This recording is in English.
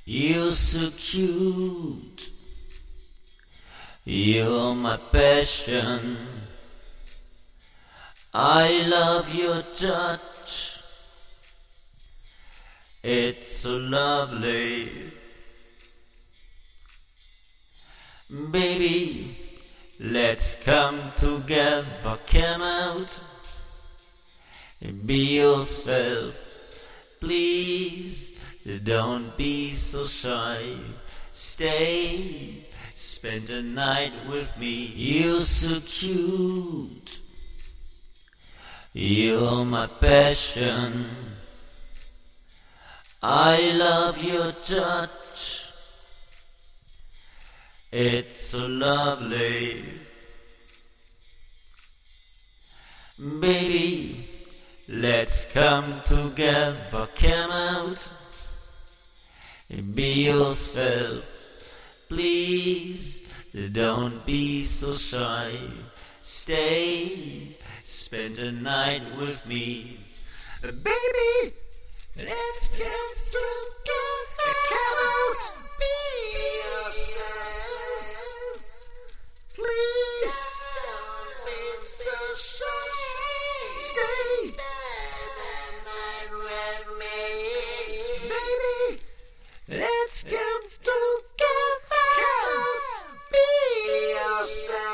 You're so cute. You're my passion. I love your touch. It's so lovely. Baby, let's come together. Come out and be yourself. Please, don't be so shy. Stay, spend the night with me. You're so cute. You're my passion. I love your touch. It's so lovely. Baby, let's come together. Come out and be yourself. Please, don't be so shy. Stay, spend the night with me. Baby, let's get together. Come out, be yourself. Please, don't be so shy. Stay, spend the night with me. Baby, let's get together. Come out, be yourself.